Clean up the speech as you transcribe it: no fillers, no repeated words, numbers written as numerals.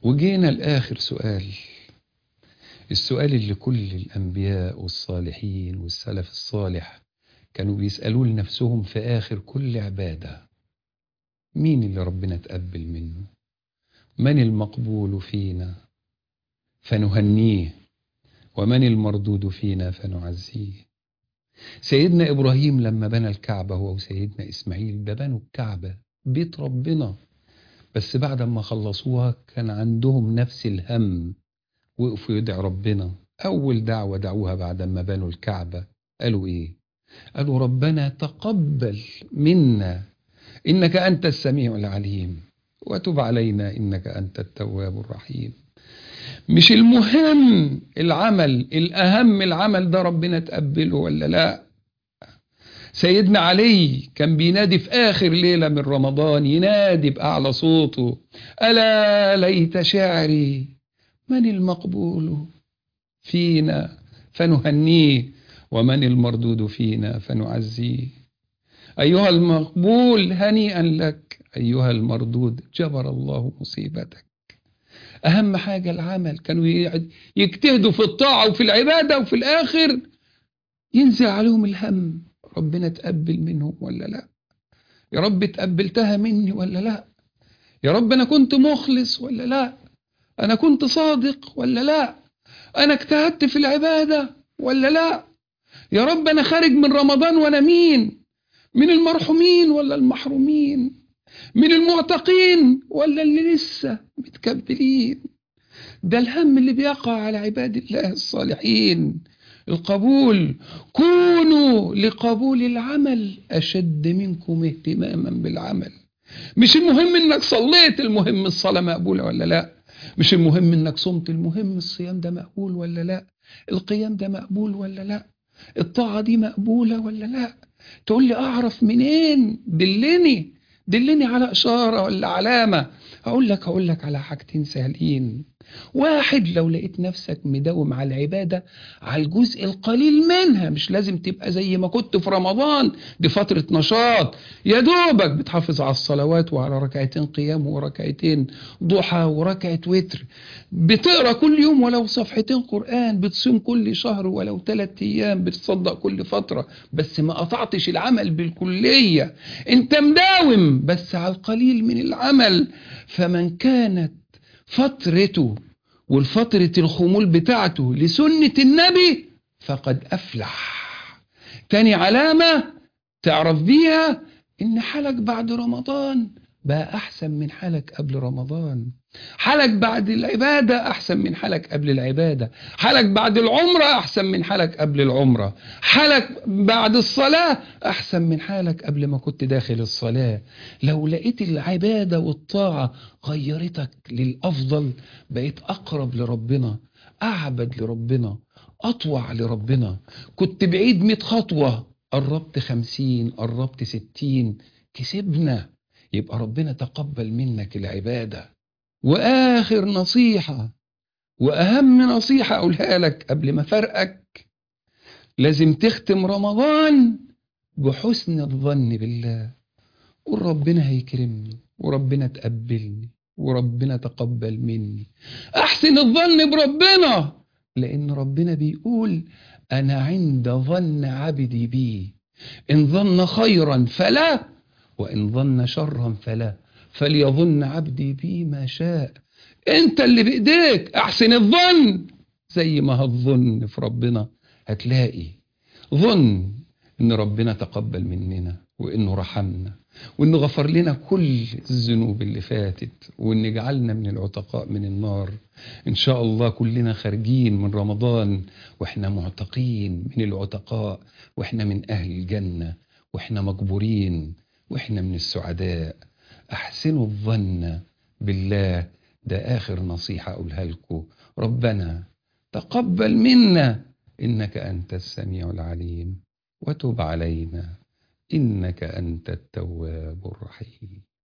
وجينا لآخر سؤال، السؤال اللي كل الأنبياء والصالحين والسلف الصالح كانوا بيسألوه لنفسهم في آخر كل عبادة: مين اللي ربنا تقبل منه؟ من المقبول فينا فنهنيه؟ ومن المردود فينا فنعزيه؟ سيدنا إبراهيم لما بنى الكعبة هو وسيدنا إسماعيل ده بنوا الكعبة بيت ربنا، بس بعد ما خلصوها كان عندهم نفس الهم، وقفوا يدعوا ربنا. أول دعوة دعوها بعد ما بنوا الكعبة قالوا إيه؟ قالوا: ربنا تقبل منا إنك أنت السميع العليم وتب علينا إنك أنت التواب الرحيم. مش المهم العمل، الأهم العمل ده ربنا تقبله ولا لا. سيدنا علي كان بينادي في آخر ليلة من رمضان، ينادي بأعلى صوته: ألا ليت شعري من المقبول فينا فنهنيه ومن المردود فينا فنعزيه. أيها المقبول هنيئا لك، أيها المردود جبر الله مصيبتك. أهم حاجة العمل، كانوا يجتهدوا في الطاعة وفي العبادة، وفي الآخر ينزل عليهم الهم: ربنا تقبل منهم ولا لا؟ يا رب تقبلتها مني ولا لا؟ يا رب أنا كنت مخلص ولا لا؟ أنا كنت صادق ولا لا؟ أنا اجتهدت في العبادة ولا لا؟ يا رب أنا خارج من رمضان وأنا مين؟ من المرحومين ولا المحرومين؟ من المعتقين ولا اللي لسه متكبلين؟ ده الهم اللي بيقع على عباد الله الصالحين. القبول: كونوا لقبول العمل أشد منكم اهتماما بالعمل. مش المهم انك صليت، المهم الصلاة مقبولة ولا لا. مش المهم انك صمت، المهم الصيام ده مقبول ولا لا. القيام ده مقبول ولا لا. الطاعة دي مقبولة ولا لا. تقول لي أعرف منين؟ دلني على إشارة ولا علامة. هقول لك على حاجتين سهلين. واحد: لو لقيت نفسك مداوم على العبادة على الجزء القليل منها، مش لازم تبقى زي ما كنت في رمضان، دي فترة نشاط، يا دوبك بتحافظ على الصلوات وعلى ركعتين قيام وركعتين ضحى وركعة وتر، بتقرأ كل يوم ولو صفحتين قرآن، بتصوم كل شهر ولو 3 أيام، بتصدق كل فترة، بس ما قطعتش العمل بالكلية، انت مداوم بس على القليل من العمل. فمن كانت فترته والفترة الخمول بتاعته لسنة النبي فقد أفلح. تاني علامة تعرف بيها إن حالك بعد رمضان بقى أحسن من حالك قبل رمضان، حالك بعد العبادة أحسن من حالك قبل العبادة، حالك بعد العمرة أحسن من حالك قبل العمرة، حالك بعد الصلاة أحسن من حالك قبل ما كنت داخل الصلاة. لو لقيت العبادة والطاعة غيرتك للأفضل، بقيت أقرب لربنا، أعبد لربنا، أطوع لربنا. كنت بعيد 100 خطوة، قربت 50، قربت 60، كسبنا. يبقى ربنا تقبل منك العبادة. وآخر نصيحة وأهم نصيحة أقولها لك قبل ما فرقك: لازم تختم رمضان بحسن الظن بالله. قول ربنا هيكرمني، وربنا تقبلني، وربنا تقبل مني. أحسن الظن بربنا، لأن ربنا بيقول: أنا عند ظن عبدي بي، إن ظن خيرا فلا، وإن ظن شرا فلا، فليظن عبدي بي ما شاء. انت اللي بإيديك، احسن الظن. زي ما هتظن في ربنا هتلاقي. ظن ان ربنا تقبل مننا، وانه رحمنا، وانه غفر لنا كل الذنوب اللي فاتت، وان جعلنا من العتقاء من النار. ان شاء الله كلنا خارجين من رمضان واحنا معتقين من العتقاء، واحنا من اهل الجنة، واحنا مجبورين، واحنا من السعداء. احسنوا الظن بالله. ده آخر نصيحة أقولها لكم. ربنا تقبل منا إنك أنت السميع العليم، وتب علينا إنك أنت التواب الرحيم.